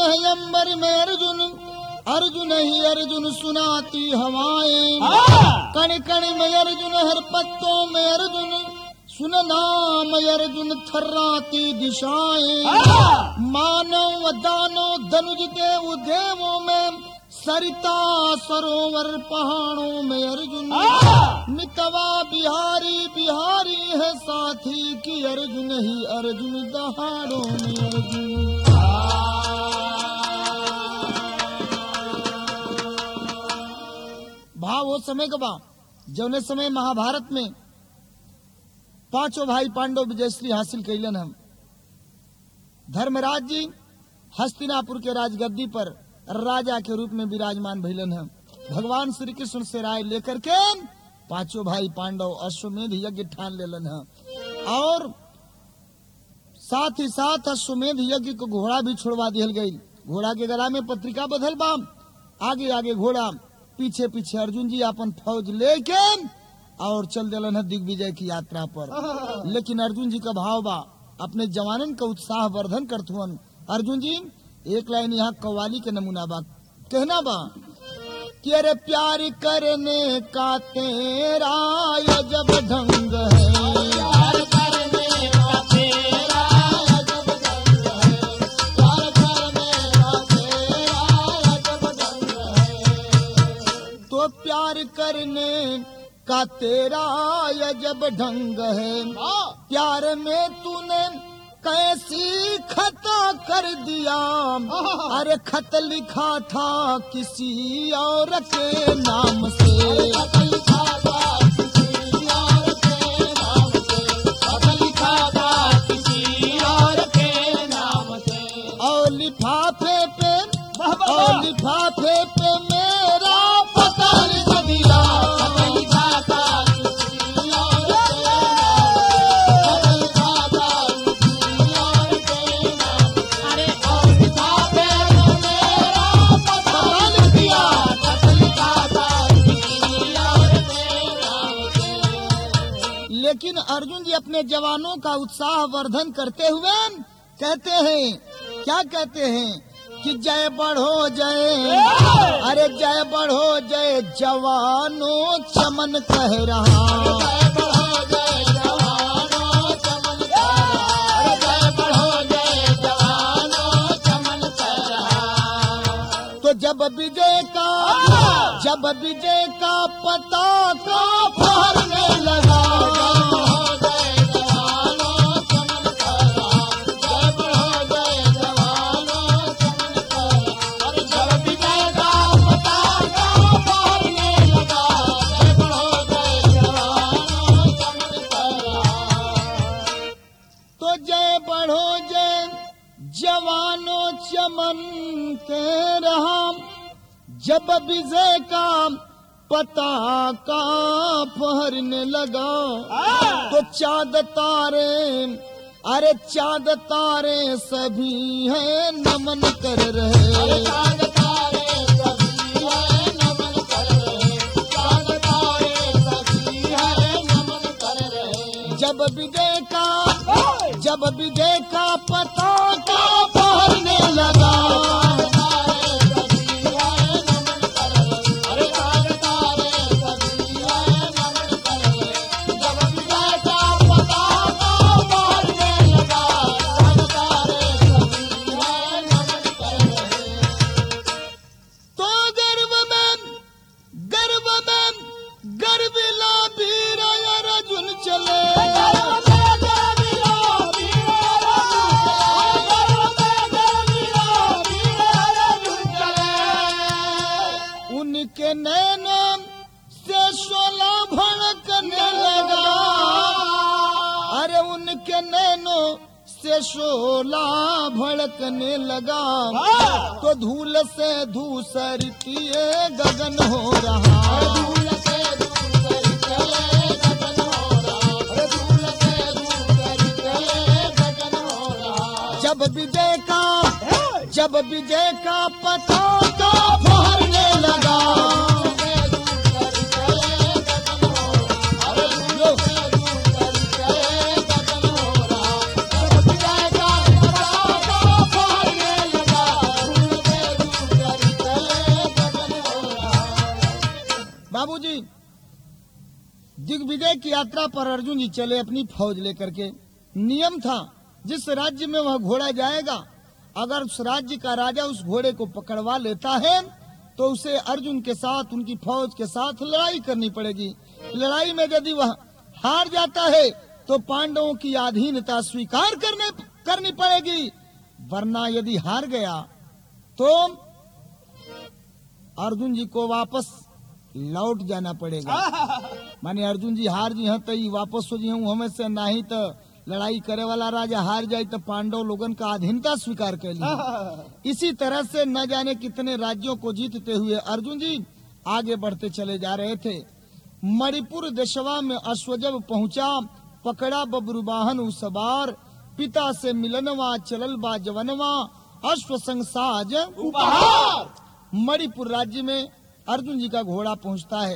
है अंबर में अर्जुन, अर्जुन ही अर्जुन सुनाती हवाएं, कण कण में अर्जुन हर पत्तों में अर्जुन, सुन नाम अर्जुन थर्राती दिशाएं, मानव दानव धनुज देव देवों में, सरिता सरोवर पहाड़ों में अर्जुन, मितवा बिहारी बिहारी है साथी की, अर्जुन ही अर्जुन दहाड़ों में अर्जुन। भाव वो समय का बा जौने समय महाभारत में पांचों भाई पांडव विजयश्री हासिल कैलन हम। धर्मराज जी हस्तिनापुर के राजगद्दी पर राजा के रूप में विराजमान भइलन हम। भगवान श्री कृष्ण से राय लेकर के पांचों भाई पांडव अश्वमेध यज्ञ ठान लेलन हम और साथ ही साथ अश्वमेध यज्ञ को घोड़ा भी छुड़वा दिहल गई। घोड़ा के गला में पत्रिका बधल बा, आगे आगे घोड़ा, पीछे पीछे अर्जुन जी अपन फौज लेके और चल दिलन है दिग्विजय की यात्रा पर। लेकिन अर्जुन जी का भाव बा अपने जवानन का उत्साह वर्धन करथुअन। अर्जुन जी एक लाइन यहाँ कव्वाली के नमूना बा, कहना बा कि अरे प्यार करने का तेरा अजब ढंग है, प्यार करने का तेरा अजब ढंग है, प्यार में तूने कैसी खता कर दिया, अरे खत लिखा था किसी और के नाम से, और लिफाफे पे मेरा पता लिख दिया, लेकिन अर्जुन जी अपने जवानों का उत्साह वर्धन करते हुए कहते हैं, क्या कहते हैं कि जय बढ़ो जय, अरे जय बढ़ो जय जवानों चमन कह रहा, जय बढ़ो जय जवानों चमन कह रहा, जय बढ़ो जय जवानों चमन कह रहा। तो जब विजय का पताका फहरने लगा, चमन के रहा, जब विजय का पताका फहरने लगा, तो चाँद तारे, अरे चाँद तारे सभी है नमन कर रहे, चाँद तारे सभी है नमन कर रहे, चाँद तारे सभी है नमन कर रहे। जब विजय का पताका फहरने लगा, उनके नैनों से शोला भड़कने लगा, अरे उनके नैनों से शोला भड़कने लगा, तो धूल से धूसरित गगन हो रहा, धूल से धूसरित गगन हो रहा, धूल से धूसरित गगन हो रहा। जब विजय का पताका फहरने लगा, बाबूजी, दिग्विजय की यात्रा पर अर्जुन जी चले अपनी फौज लेकर के। नियम था जिस राज्य में वह घोड़ा जाएगा, अगर उस राज्य का राजा उस घोड़े को पकड़वा लेता है तो उसे अर्जुन के साथ, उनकी फौज के साथ लड़ाई करनी पड़ेगी। लड़ाई में यदि वह हार जाता है तो पांडवों की अधीनता स्वीकार करनी पड़ेगी, वरना यदि हार गया तो अर्जुन जी को वापस लौट जाना पड़ेगा। माने अर्जुन जी हार जी तो वापस हो जी हमें से, नहीं तो लड़ाई करे वाला राजा हार जाए तो पांडव लोगन का अधीनता स्वीकार कर लिया। इसी तरह से न जाने कितने राज्यों को जीतते हुए अर्जुन जी आगे बढ़ते चले जा रहे थे। मणिपुर देशवा में अश्व जब पहुंचा, पकड़ा बब्रुवाहन उस बार, पिता से मिलनवा चलल बा जवनवा, अश्व संग साज उपहार। मणिपुर राज्य में अर्जुन जी का घोड़ा पहुंचता है।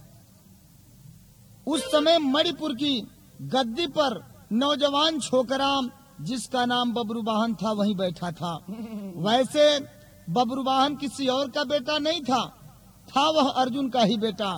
उस समय मणिपुर की गद्दी पर नौजवान छोकरा जिसका नाम बब्रुवाहन था वहीं बैठा था। वैसे बब्रुवाहन किसी और का बेटा नहीं था, वह अर्जुन का ही बेटा।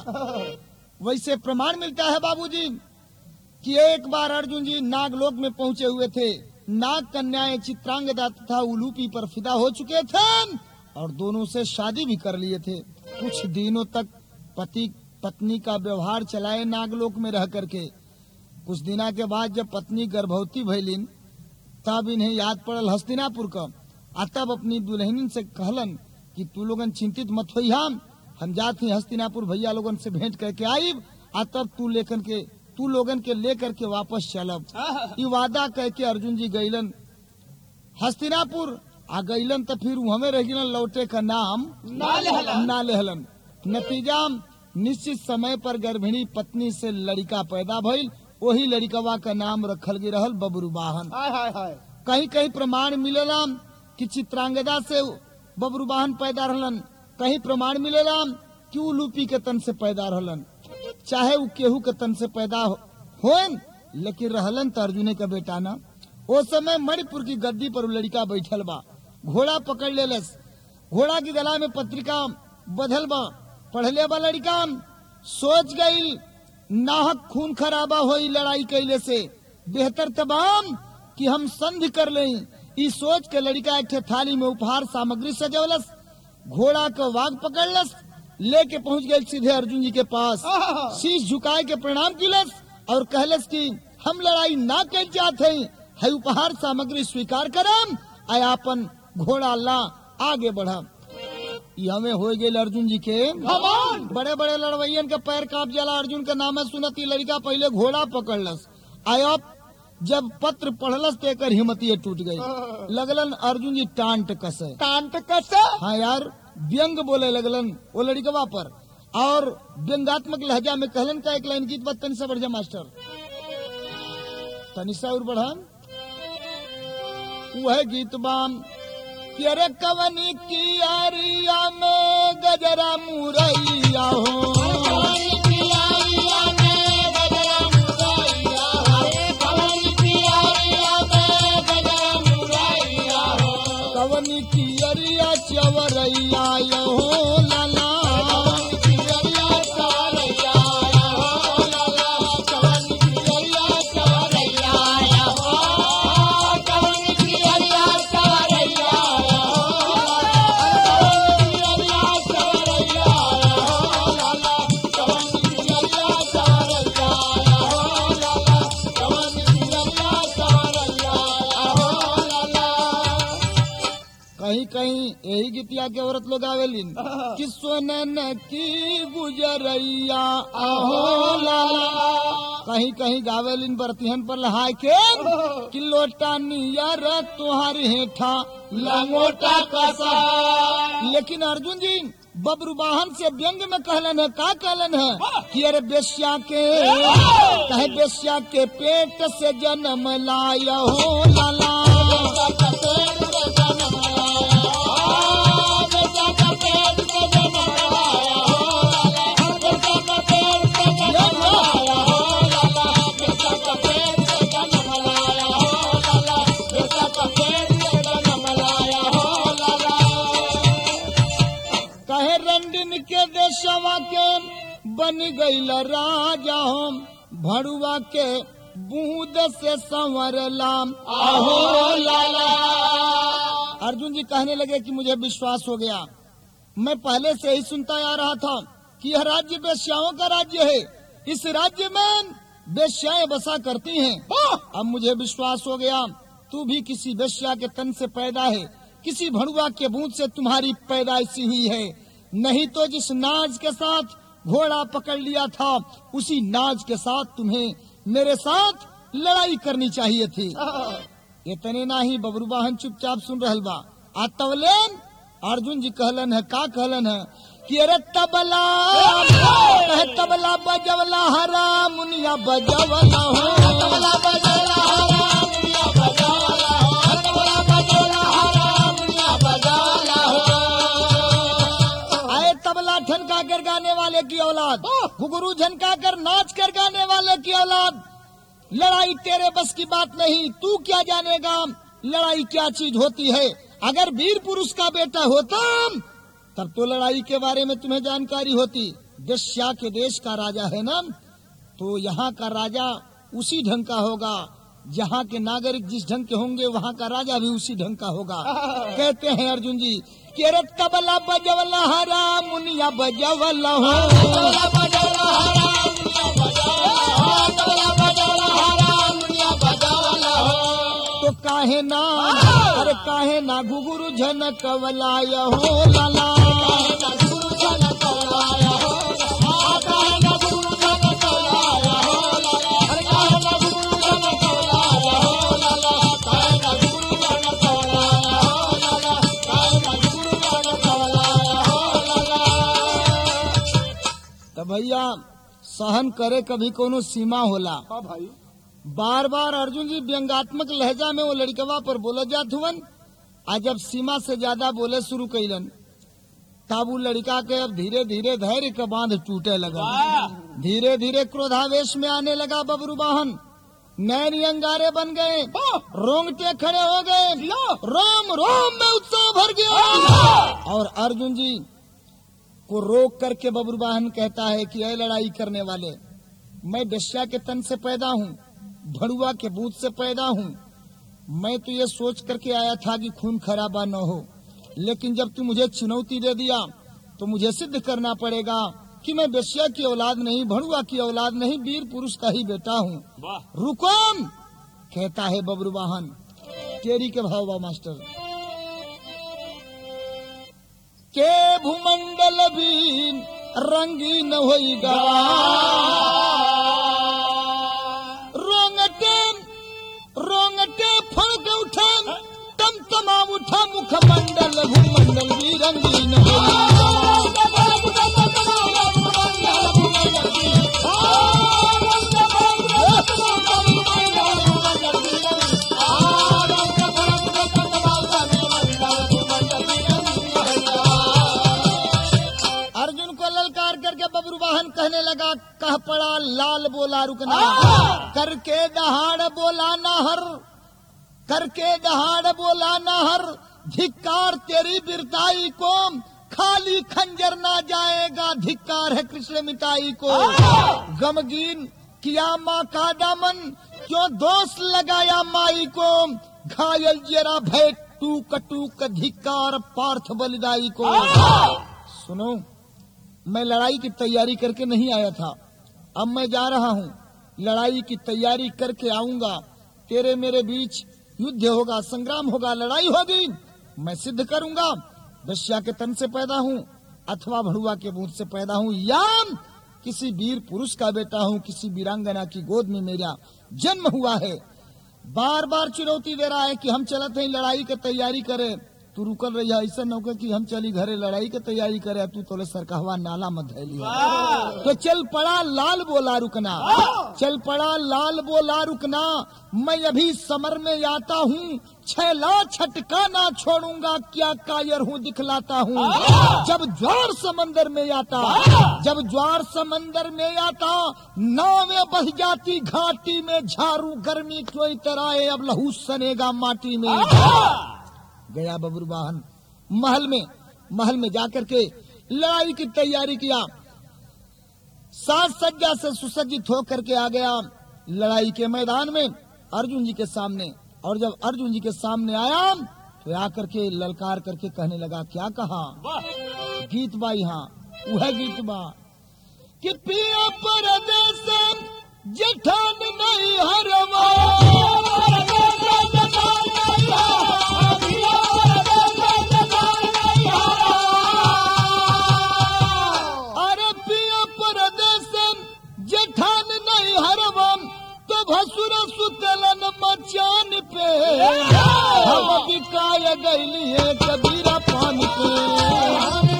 वैसे प्रमाण मिलता है बाबूजी कि एक बार अर्जुन जी नागलोक में पहुंचे हुए थे। नाग कन्याएं चित्रांगदा तथा उलूपी पर फिदा हो चुके थे और दोनों से शादी भी कर लिए थे। कुछ दिनों तक पति पत्नी का व्यवहार चलाए नागलोक में रह करके। कुछ दिना के बाद जब पत्नी गर्भवती भइलिन तब इन्हें याद पड़ल हस्तिनापुर का। तब अपनी दुल्हनिन से कहलन कि तू लोगन चिंतित मत होइहा, हम जात ही हस्तिनापुर भैया लोगन से भेंट करके आईब, तब तू लोगन के लेकर के वापस चलब। ये वादा कह के अर्जुन जी गईलन हस्तिनापुर। गईलन तो फिर हमें रह गिलन, लौटे का नाम ना लेहलन। नतीजा निश्चित समय पर गर्भिणी पत्नी से लड़का पैदा भइल, वही लड़कवा का नाम रखल गई रहल बब्रुवाहन। कहीं कहीं प्रमाण मिलेला कि चित्रांगदा से बब्रुवाहन पैदा रहलन, कहीं प्रमाण मिलेला कि उलूपी के तन से पैदा रहलन। चाहे वो केहू के तन से पैदा होन, लेकिन रहलन तो अर्जुने का बेटा ना। उस समय मणिपुर की गद्दी पर लड़का बैठल बा, घोड़ा पकड़ लेलस, घोड़ा की गला में पत्रिका बधल बा। पढ़ले बा लड़का सोच गई नाहक खून खराबा होई लड़ाई कैले से, बेहतर तमाम कि हम संधि कर लें। इस सोच के लड़का एक थाली में उपहार सामग्री सजवलस, घोड़ा को वाग पकड़लस, लेके पहुंच गए सीधे अर्जुन जी के पास। शीश झुकाए के प्रणाम किलस और कहलस कि हम लड़ाई ना कर चाहते, है उपहार सामग्री स्वीकार करम, अपन घोड़ा ला आगे बढ़ा। हमें हो गए अर्जुन जी के बड़े बड़े लड़वैयन के पैर कांप जाला। अर्जुन के नाम सुनती लड़का पहले घोड़ा पकड़लस, जब पत्र पढ़लस तो एक हिम्मतिये टूट गई। लगलन अर्जुन जी टांट कसे। हाँ यार, व्यंग बोले लगलन वो लड़कवा पर, और व्यंगात्मक लहजा में कहलन का एक लाइन गीत बात तनिषा बढ़ जा मास्टर, तनिषा और बढ़ा वह गीत बाम कि अरे कवनी की आरिया में गजरा मुरैया हो, कवनी की अरिया चवरैया हो लाला, कहीं यही गीतिया के औरत लोग आवेलिन कि सोनन की गुजरैया आहो लाला। कहीं कहीं गावेलिन बरतिहन पर लहाय के कि लोटा नियर तुहारी हेठा लंगोटा कसा। लेकिन अर्जुन जी बब्रुवाहन से व्यंग में कहलन है, का कहलन है कि अरे बेश्या के कहे बेश्या के पेट से जन्म लाया हो लाला, बन गईल राजा हम भड़ुआ के बूंद से संवरला आहो लाला। अर्जुन जी कहने लगे कि मुझे विश्वास हो गया, मैं पहले से ही सुनता आ रहा था कि यह राज्य वेश्याओं का राज्य है, इस राज्य में वेश्याएं बसा करती हैं। अब मुझे विश्वास हो गया तू भी किसी वेश्या के तन से पैदा है, किसी भड़ुआ के बूंद से तुम्हारी पैदाइश हुई है, नहीं तो जिस नाज के साथ घोड़ा पकड़ लिया था उसी नाज के साथ तुम्हें मेरे साथ लड़ाई करनी चाहिए थी। इतने ना ही बबरू वाहन चुपचाप सुन रहल बा। आतवलेन अर्जुन जी कहलन है, का कहलन है कि अरे तबला तबला बजवला हरा मुनिया बजवला हो, तबला बजवला हरा मुनिया बजवला हो, तबला बजवला हरा मुनिया बजवला हो। आए तबला ठनका कर गाने वाले की औलाद, घुघरू झनका कर नाच कर गाने वाले की औलाद, लड़ाई तेरे बस की बात नहीं, तू क्या जानेगा लड़ाई क्या चीज होती है। अगर वीर पुरुष का बेटा होता तब तो लड़ाई के बारे में तुम्हें जानकारी होती। वेश्या के देश का राजा है ना, तो यहाँ का राजा उसी ढंग का होगा, जहाँ के नागरिक जिस ढंग के होंगे वहाँ का राजा भी उसी ढंग का होगा। कहते हैं अर्जुन जी कि अरे तबला बजवला हरा मुनिया बजवला हो, तबला बजवला हरा मुनिया बजवला हो, तबला बजवला हरा मुनिया बजवला हो। तो काहे ना अरे काहे ना घुघरू झनकवलाय हो लाला, घुघरू झनकवलाय हो, काहे ना घुघरू झनकवलाय हो लाला, अरे काहे ना घुघरू झनकवलाय हो लाला, काहे ना घुघरू झनकवलाय हो लाला, काहे ना घुघरू झनकवलाय हो लाला। तो भैया सहन करे कभी कोनो सीमा होला। हाँ भाई, बार बार अर्जुन जी व्यंगात्मक लहजा में वो लड़कवा पर बोले जात हुवन। आज जब सीमा से ज्यादा बोले शुरू कैलन तब वो लड़का के अब धीरे धीरे धैर्य का बांध टूटे लगा, धीरे धीरे क्रोधावेश में आने लगा बबरू वाहन, नैन अंगारे बन गए, रोंगटे खड़े हो गए, रोम रोम में उत्साह भर गया। और अर्जुन जी को रोक करके बबरू वाहन कहता है कि ऐ लड़ाई करने वाले, मैं वेश्या के तन से पैदा हूँ, भड़ुआ के बूथ से पैदा हूँ, मैं तो ये सोच करके आया था कि खून खराबा न हो, लेकिन जब तू मुझे चुनौती दे दिया तो मुझे सिद्ध करना पड़ेगा कि मैं वेश्या की औलाद नहीं, भड़ुआ की औलाद नहीं, वीर पुरुष का ही बेटा हूँ। रुकम कहता है बबरू वाहन, केरी के भाव बा मास्टर के भूमंडल भी रंगीन होइगा, रोंगटे फड़क उठा तम तमाम उठा मुखमंडल भूमंडल भी रंगीन अर्जुन को ललकार करके बबरू वाहन कहने लगा, कह पड़ा लाल बोला रुकना, करके दहाड़ बोला नाहर, करके दहाड़ बोला नाहर, धिक्कार तेरी बिरताई को, खाली खंजर ना जाएगा, धिक्कार है कृष्ण मिताई को। गमगीन किया माँ का दामन, क्यों दोष लगाया माई को, घायल जरा भय टूक टूक, धिक्कार पार्थ बलिदाई को। सुनो, मैं लड़ाई की तैयारी करके नहीं आया था, अब मैं जा रहा हूँ, लड़ाई की तैयारी करके आऊंगा, तेरे मेरे बीच युद्ध होगा, संग्राम होगा, लड़ाई होगी, मैं सिद्ध करूंगा वेश्या के तन से पैदा हूँ अथवा भड़ुआ के बूथ से पैदा हूँ, या किसी वीर पुरुष का बेटा हूँ, किसी वीरांगना की गोद में मेरा जन्म हुआ है। बार बार चुनौती दे रहा है कि हम चलते हैं लड़ाई की तैयारी करे, तू रुकल रही है, ऐसा नौकर कि हम चली घरे लड़ाई की तैयारी करे, तू तोले सरकहवा नाला मत धैलिया। तो चल पड़ा लाल बोला रुकना, चल पड़ा लाल बोला रुकना, मैं अभी समर में आता हूँ, छैला छटका ना छोड़ूंगा, क्या कायर हूँ दिखलाता हूँ। जब ज्वार समंदर में आता, जब ज्वार समंदर में आता, नावें बह जाती घाटी में, झारू गर्मी क्यों तराए, अब लहू सनेगा माटी में। गया बबरू वाहन महल में जाकर के लड़ाई की तैयारी किया। साज सज्जा से सुसज्जित होकर के आ गया लड़ाई के मैदान में अर्जुन जी के सामने। और जब अर्जुन जी के सामने आया तो आकर के ललकार करके कहने लगा, क्या कहा? गीत बा यहाँ, वह गीत बा कि पिया परदेस जेठान नहीं हरवा, अरे पिया परदेस जेठान नहीं हरवा, तो भसुर सुतलन मचान पे, हम बिकाय गईली है कबीरा पान पे।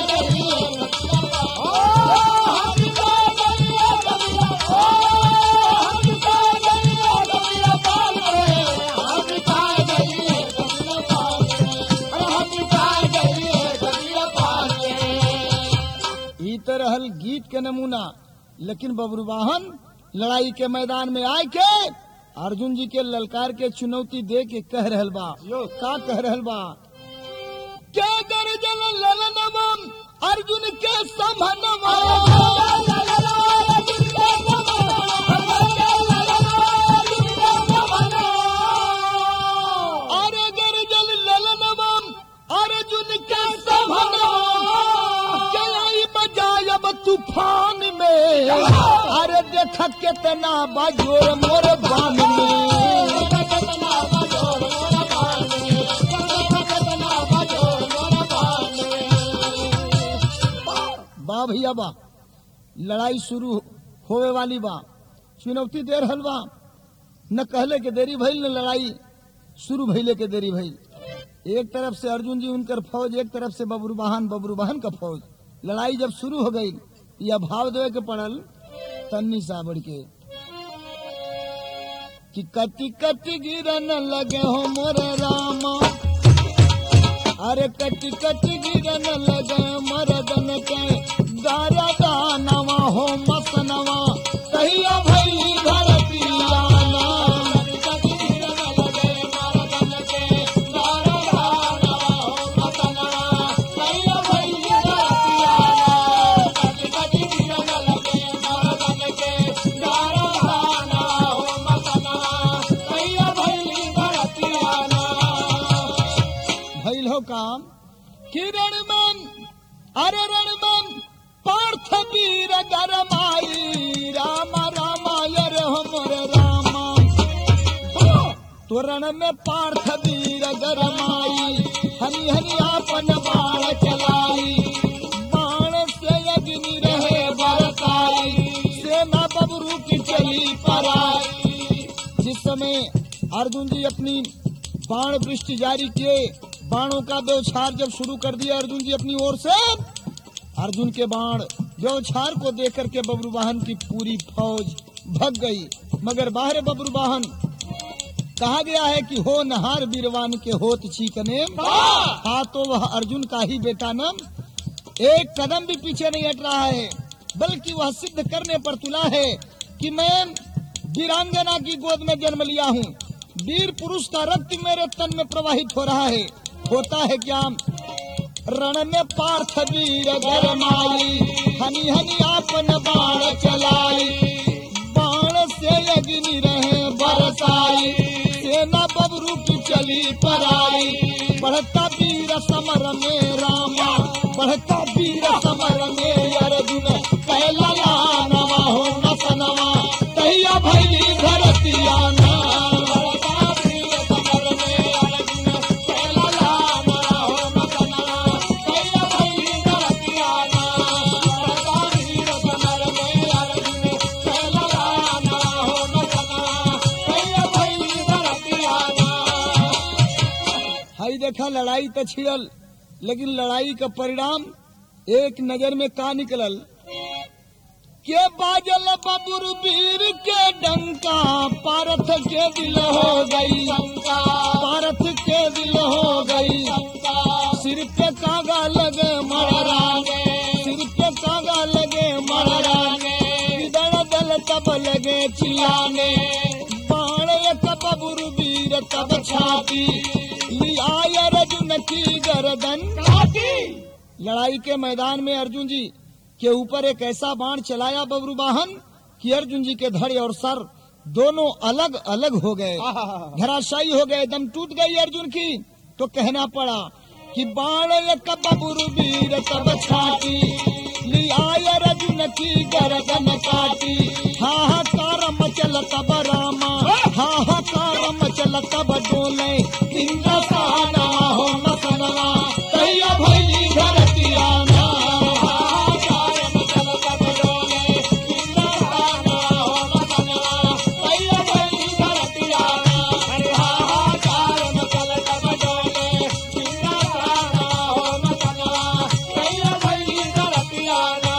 रहल गीत के नमूना, लेकिन बब्रुवाहन लड़ाई के मैदान में आए के अर्जुन जी के ललकार के चुनौती दे के कह रहल बा, का कह रहल बा? क्या गर्जन ललनवा अर्जुन के समनवा, अरे गर्जन ललनवा अर्जुन के समनवा, बजायब तूफान में, अरे देख कितना बाजोर मोर बान में। बा भैया बा, लड़ाई शुरू होवे वाली बा, चुनौती दे रहल बा, न कहले के देरी भइल न लड़ाई शुरू भइले के देरी भइल। एक तरफ से अर्जुन जी उनकर फौज, एक तरफ से बब्रुवाहन का फौज। लड़ाई जब शुरू हो गई, यह भाव देवे के पड़ल तन्नी सा बढ़ के कि कटी कटी गिरन लगे हो मोर रामा, अरे कटी कटी गिरन लगे मरदन के गारा दानवा हो मसनवा, कहिया भई धरतियाना। काम किरण मन, अरे रणमन पार्थ वीर गरमाई, रामा रामाय रे हमर रामा, तो रण में पार्थ वीर गरमाई, हनी हनी आपन बाण चलाई, बाण से अग्नि रहे बरसाई, सेना बबरू की चली पराई। जिस समय अर्जुन जी अपनी बाण वृष्टि जारी किए, बाणों का व्यवछार जब शुरू कर दिया अर्जुन जी अपनी ओर से, अर्जुन के बाण व्यवछार को देख करके बब्रुवाहन की पूरी फौज भग गई। मगर बाहर बब्रुवाहन कहा गया है कि हो नहार वीरवान के होत चीकने, हाँ तो वह अर्जुन का ही बेटा न एक कदम भी पीछे नहीं हट रहा है, बल्कि वह सिद्ध करने पर तुला है कि मैं वीरांगना की गोद में जन्म लिया हूँ, वीर पुरुष का रक्त मेरे तन में प्रवाहित हो रहा है। होता है क्या? रण में पार्थ वीर गरमाई, हनी हनी आपन बाण चलाई, बाण से अग्नि रहे बरसाई, सेना बबरू की चली पराई, बढ़ता वीर समर में रामा, बढ़ता वीर समर में अर्जुन, कहला नवा हो मसनवा, कहिया भैली धरतियाना। देखा लड़ाई तो छिड़ल, लेकिन लड़ाई का परिणाम एक नजर में का निकलल के बाजल बबुर वीर के डंका, पारथ के दिल हो गई शंका, पारथ के दिल हो गई शंका, सिर पे कागा लगे मरराने, सिर पे कागा लगे मरराने, दल दल तब लगे चिल्लाने, बाण एक बबुर वीर तब छाती, अर्जुन की गर्दन काटी। लड़ाई के मैदान में अर्जुन जी के ऊपर एक ऐसा बाण चलाया बब्रुवाहन कि अर्जुन जी के धड़ और सर दोनों अलग अलग हो गए, धराशायी हो गए, दम टूट गई अर्जुन की। तो कहना पड़ा कि बाण एक बबुरु वीर तब छाटी, लिया अर्जुन की गर्दन काटी। हाहाकार मचल तब रामा, हाहाकार मचल तब डोले, इंद्रसाना हो मसनवा, तैया भई धरतिया ना। हाहाकार मचल तब डोले, इंद्रसाना हो मसनवा, तैया भई धरतिया ना। अरे हाहाकार मचल तब डोले, इंद्रसाना हो मसनवा, तैया भई धरतिया ना।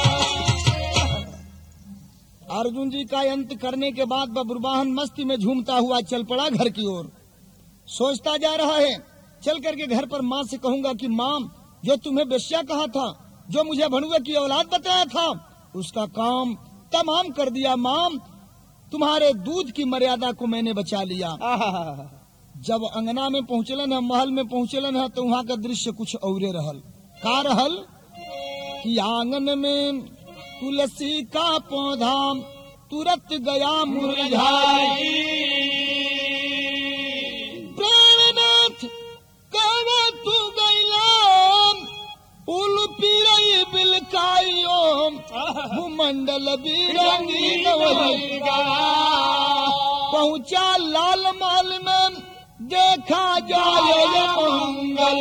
अर्जुन जी का अंत करने के बाद बब्रुवाहन मस्ती में झूमता हुआ चल पड़ा घर की ओर। सोचता जा रहा है, चल करके घर पर माँ से कहूंगा कि माँ, जो तुम्हें वेश्या कहा था, जो मुझे भणुए की औलाद बताया था, उसका काम तमाम कर दिया। माँ, तुम्हारे दूध की मर्यादा को मैंने बचा लिया। जब अंगना में पहुंचलन है, महल में पहुंचलन है, तो वहाँ का दृश्य कुछ औरे रहल। का रहल कि आंगन में तुलसी का पौधा तुरंत गया मुरझाई। प्राणनाथ कहवा तू गैला, उल पीरई बिलकाइयो, भूमंडल बीरंगी गवई गया। पहुंचा लाल महल में, देखा जाए मंगल।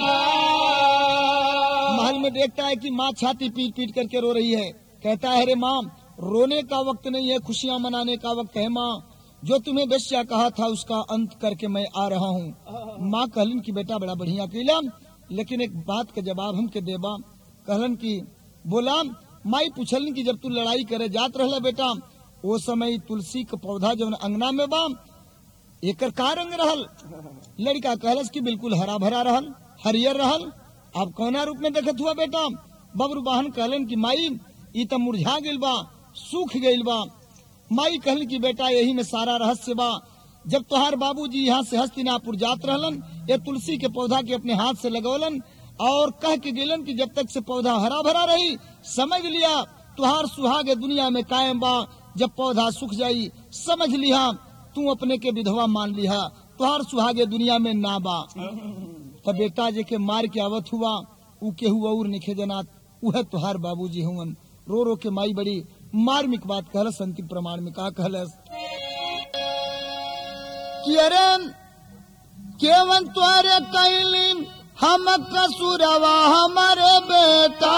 महल में देखता है कि माँ छाती पीट पीट करके रो रही है। कहता है, अरे माँ, रोने का वक्त नहीं है, खुशियाँ मनाने का वक्त है। माँ, जो तुम्हें वेश्या कहा था उसका अंत करके मैं आ रहा हूँ। माँ कहलन की बेटा बड़ा बढ़िया कैला, लेकिन एक बात का जवाब हमके देबा। कहलन की बोला, माई पूछलन की जब तू लड़ाई करे जात रहला बेटा, वो समय तुलसी का पौधा जब अंगना में बा, एकर का रंग रहल? लड़का कहलस की बिल्कुल हरा भरा रहल, हरियर रहल। आप कौना रूप में देखत हुआ बेटा? बब्रुवाहन कहलन की माई, ई त मुरझा गइल बा, सूख गइल बा। माई कहल की बेटा, यही में सारा रहस्य बा। जब तुहार बाबूजी यहाँ से हस्तिनापुर जात रहलन, ये तुलसी के पौधा के अपने हाथ से लगौलन और कह के गेलन कि जब तक से पौधा हरा भरा रही, समझ लिया तुहार सुहाग दुनिया में कायम बा। जब पौधा सूख जाई, समझ लिया तू अपने के विधवा मान लिया, तुहार सुहागे दुनिया में ना बा। तब बेटा जे के मार के आवत हुआ, ऊ के हुआ और निखे जनात, उहे तुहार बाबूजी हुवन। रो रो के माई बड़ी मार्मिक बात कहलस। अंतिम प्रमाण में का कहलस कि अरे केवन तुअरे कैली हम कसूरवा हमारे बेटा,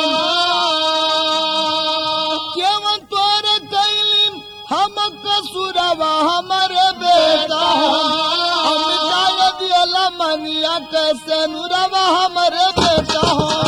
केवन तुअरे कैली हम कसूरवा हमारे बेटा, हम जाय दियला मनिया कैसे नुरवा हमारे बेटा।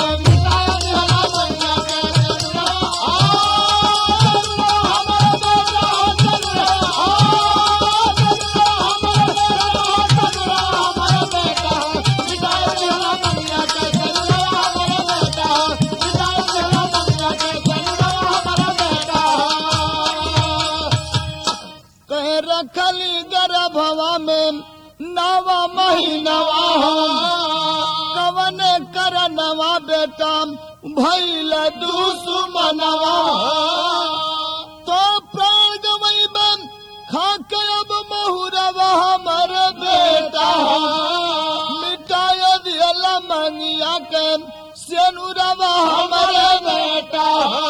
रखली गर्भवा में नवा महीनवा, कवन करनवा बेटा भइल दुश्मनवा। तो प्राण गवई बन खाके अब महुरवा हमर बेटा, मिटाय दियला मनिया के सेनुरवा हमर बेटा।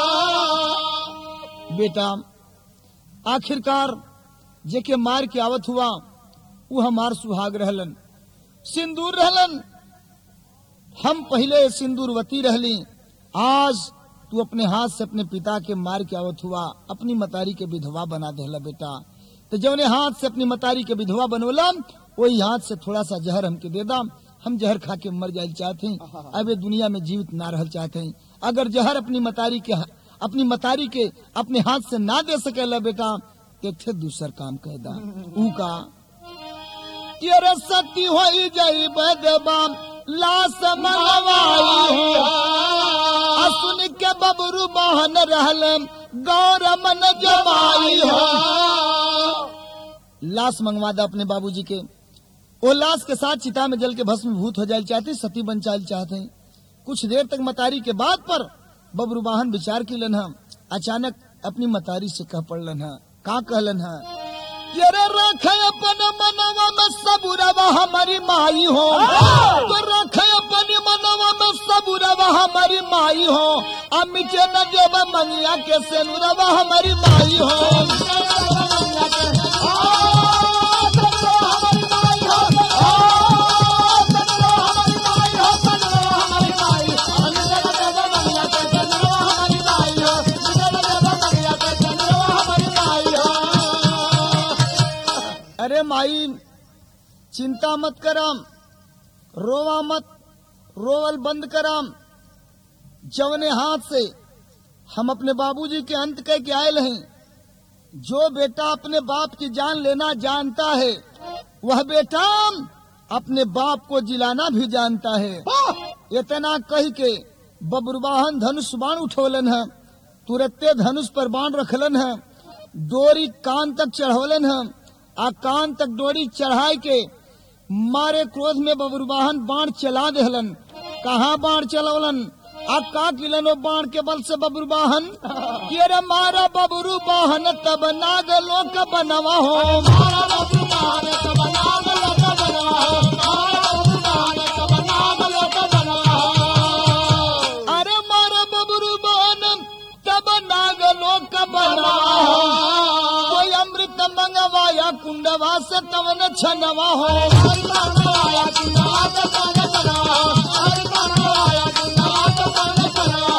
बेटा आखिरकार जेके मार के आवत हुआ, वो हमार सुहाग रहलन, सिंदूर रहलन। हम पहले सिंदूरवती रहली, आज तू अपने हाथ से अपने पिता के मार के आवत हुआ, अपनी मतारी के विधवा बना देला बेटा। तो जौने हाथ से अपनी मतारी के विधवा बनोला, वही हाथ से थोड़ा सा जहर हमके दे दा, हम जहर खा के मर जाए चाहते हैं, अब ये दुनिया में जीवित ना रह चाहते हैं। अगर जहर अपनी मतारी के अपने हाथ से ना दे सकेला बेटा, ते थे दूसर काम कहदा। ऊ का तेरे सती होई जाई बदबा लाश मनवाई हो, सुन के बबरू बहन रहल गौर मन जमाई हो। लाश मंगवा दा अपने बाबूजी के, वो लाश के साथ चिता में जल के भस्मीभूत हो जाए चाहते, सती बन चाल चाहते। कुछ देर तक मतारी के बाद पर बबरू वाहन विचार किलन है, अचानक अपनी मतारी से कह पड़लन है, का कहलन है, तेरे रखे अपन मनवा में सबुरवा हमारी माई हो, तो रखे अपन मनवा में सबुरवा हमारी माई हो, अमिटे न देव मंगिया के सेनुरवा हमारी माई हो। अरे माई चिंता मत करम, रोवा मत, रोवल बंद करम। जवने हाथ से हम अपने बाबूजी के अंत कह के आए हैं, जो बेटा अपने बाप की जान लेना जानता है, वह बेटा अपने बाप को जिलाना भी जानता है। इतना कह के बबरुवाहन धनुष बाण उठोलन है, तुरत्ते धनुष पर बाण रखलन है, डोरी कान तक चढ़ोलन है, आ कान तक डोरी चढ़ाई के मारे क्रोध में बबरुवाहन बाण चला देहलन। कहाँ बाण चलवलन, आ का किलन वो बाण के बल से बबरुवाहन, ये मारा बबरुवाहन तब नाग लोक बनवा हो, मारा बबरुवाहन तब नाग लोक बनवा हो, मारा बबरुवाहन तब नाग लोक बनवा हो। अरे मारा बबरुवाहन तब नाग लोक बनवा हो, कोई अमृत मंगवाया कुंडवा से तवन छनवा हो, मंगवाया कुंडवा से तवन छनवा हो, मंगवाया कुंडवा से तवन छनवा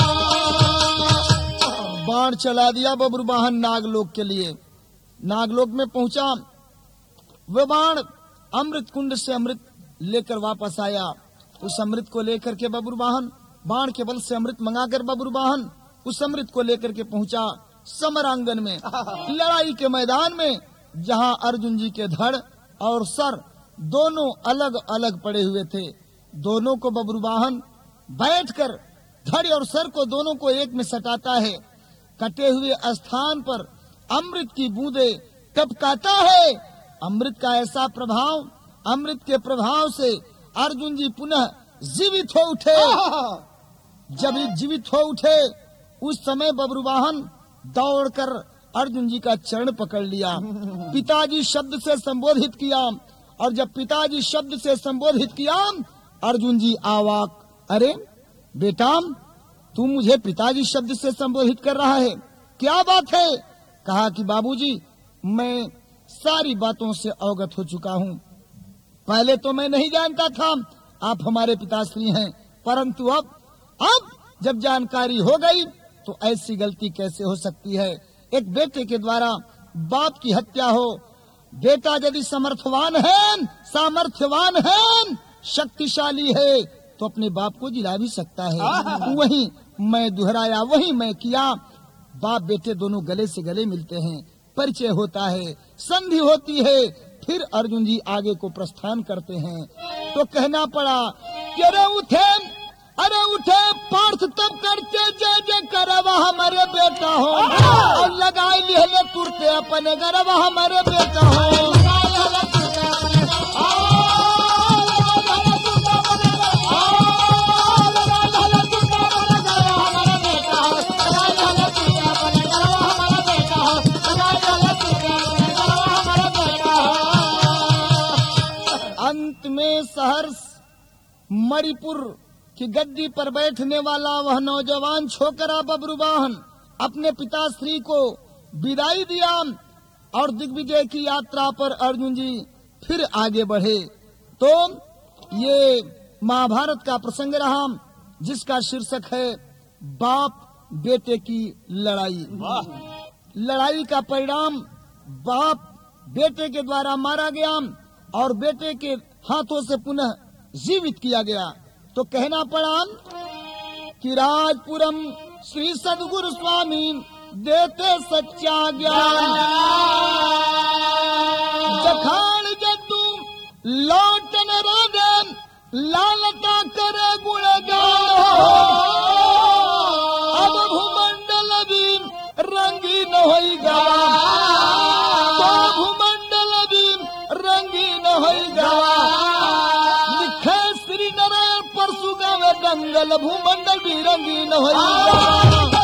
हो। बाण चला दिया बबरुवाहन नागलोक के लिए। नागलोक में पहुंचा, वह बाण अमृत कुंड से अमृत लेकर वापस आया। उस अमृत को लेकर के बबरुवाहन बाण के बल से अमृत मंगाकर बबरुवाहन उस अमृत को लेकर के पहुंचा समरांगन में, लड़ाई के मैदान में, जहां अर्जुन जी के धड़ और सर दोनों अलग अलग पड़े हुए थे। दोनों को बबरुवाहन बैठकर धड़ और सर को दोनों को एक में सटाता है। कटे हुए स्थान पर अमृत की बूंदे टपकाता है। अमृत का ऐसा प्रभाव, अमृत के प्रभाव से अर्जुन जी पुनः जीवित हो उठे। जब जीवित हो उठे उस समय बबरुवाहन दौड़कर अर्जुन जी का चरण पकड़ लिया, पिताजी शब्द से संबोधित किया, और जब पिताजी शब्द से संबोधित किया अर्जुन जी आवाक, अरे बेटा तू मुझे पिताजी शब्द से संबोधित कर रहा है, क्या बात है? कहा कि बाबूजी मैं सारी बातों से अवगत हो चुका हूँ। पहले तो मैं नहीं जानता था आप हमारे पिताश्री हैं, परंतु अब जब जानकारी हो गई तो ऐसी गलती कैसे हो सकती है? एक बेटे के द्वारा बाप की हत्या हो। बेटा यदि समर्थवान है, सामर्थ्यवान है, शक्तिशाली है तो अपने बाप को जिला भी सकता है। वही मैं दोहराया, वही मैं किया। बाप बेटे दोनों गले से गले मिलते हैं, परिचय होता है, संधि होती है, फिर अर्जुन जी आगे को प्रस्थान करते हैं। तो कहना पड़ा कि अरे उठे पार्थ तब करते जय जय करवा हमारे बेटा हो, और लगाए लिहले तुरते अपने गरवा हमारे बेटा हो। अंत में सहर्ष मणिपुर की गद्दी पर बैठने वाला वह नौजवान छोकरा बबरुवाहन अपने पिताश्री को विदाई दिया और दिग्विजय की यात्रा पर अर्जुन जी फिर आगे बढ़े। तो ये महाभारत का प्रसंग रहा जिसका शीर्षक है बाप बेटे की लड़ाई। लड़ाई का परिणाम बाप बेटे के द्वारा मारा गया और बेटे के हाथों से पुनः जीवित किया गया। तो कहना पड़ा कि राजपुरम श्री सद्गुरु स्वामी देते सच्चा ज्ञान, जखान जतु लौटन रोदन लालता करे गुणगान। अब भूमंडल भी रंगीन होइगा, तो भूमंडल भी रंगीन होइगा। लिखे श्री नारायण परसु गावे जंगल भूमंडल भी रंगीन हो